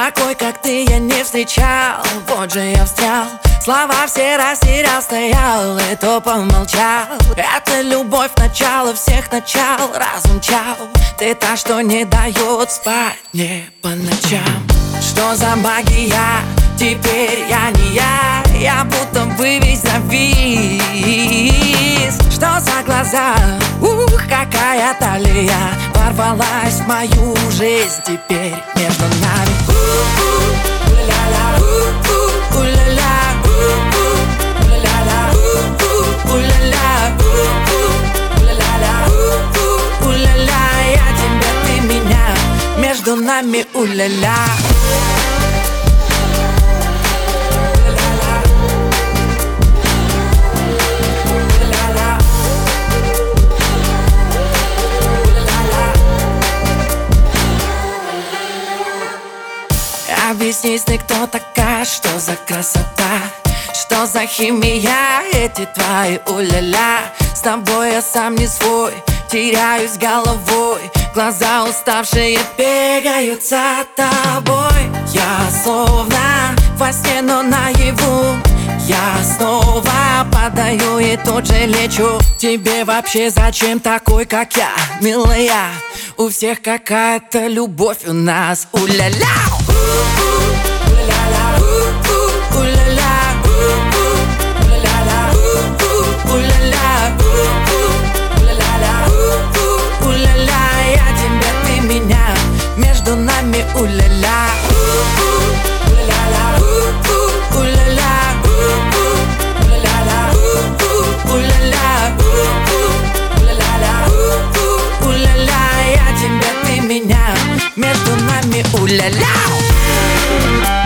Такой, как ты, я не встречал. Вот же я встрял, слова все растерял, стоял и то помолчал. Это любовь, начало всех начал. Разум чал, ты та, что не дает спать мне по ночам. Что за магия? Теперь я не я. Я будто бы весь завис. Что за глаза? Какая талия ворвалась в мою жизнь. Теперь между нами я тебя, ты меня. Между нами у-ля-ля. Объяснись, ты кто такая, что за красота, что за химия, эти твои у-ля-ля. С тобой я сам не свой, теряюсь головой. Глаза уставшие бегают за тобой. Я словно во сне, но наяву. Я снова падаю и тут же лечу. Тебе вообще зачем такой, как я, милая? У всех какая-то любовь, у нас у-ля-ля. Я тебя, ты меня. Между нами у-ля-ля. Я тебя, ты меня. Между нами у-ля-ля.